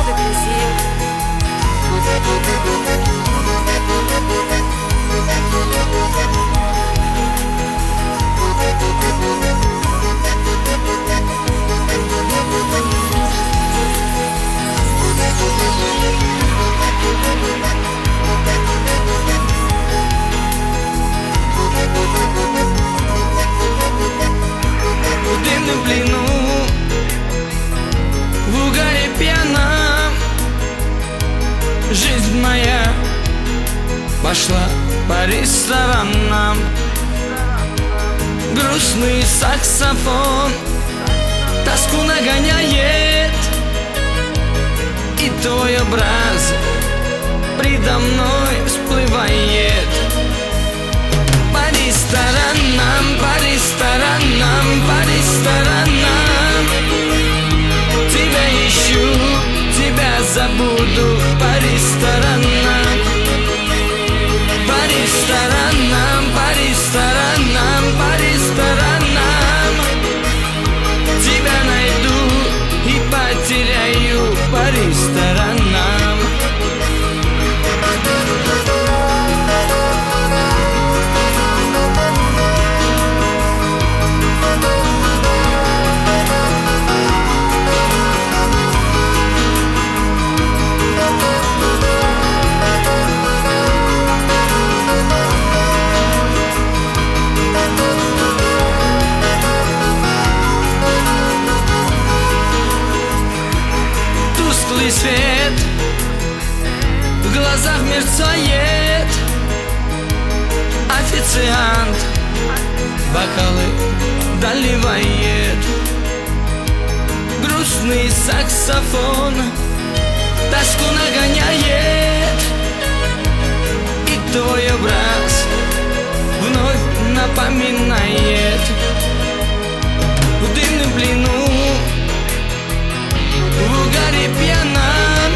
de plaisir. В дымном плену, в угаре пьяном, жизнь моя пошла по ресторанам. Грустный саксофон тоску нагоняет, и твой образ предо мной всплывает. По ресторанам, по ресторанам, по ресторанам тебя ищу, тебя забуду. По ресторанам, по ресторанам, по ресторанам, по ресторанам тебя найду и потеряю. По ресторанам. Тусклый свет в глазах мерцает, официант бокалы доливает. Грустный саксофон тоску нагоняет, и твой образ вновь напоминает. В дымном плену, в угаре пьяном,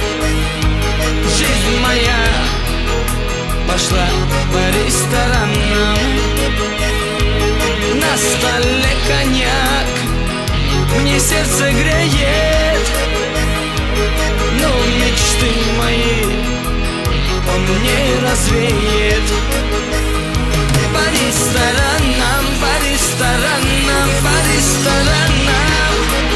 жизнь моя пошла по ресторанам. На столе коньяк мне сердце греет, но мечты мои он не развеет. По ресторанам, по ресторанам, по ресторанам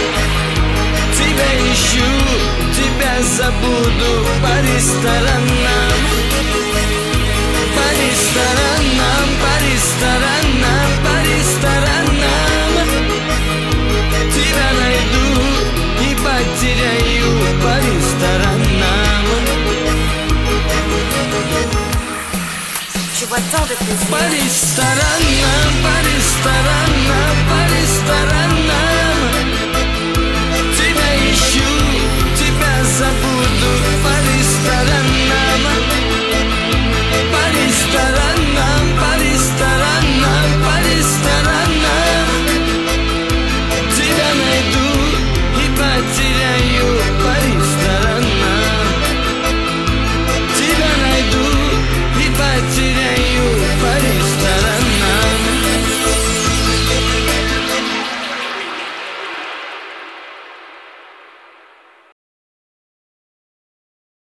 тебя ищу, тебя забуду. По ресторанам, по ресторанам, по ресторанам, по ресторанам тебя найду и потеряю. По ресторанам. Je vois tant de plaisir. По ресторанам, по ресторанам, по ресторанам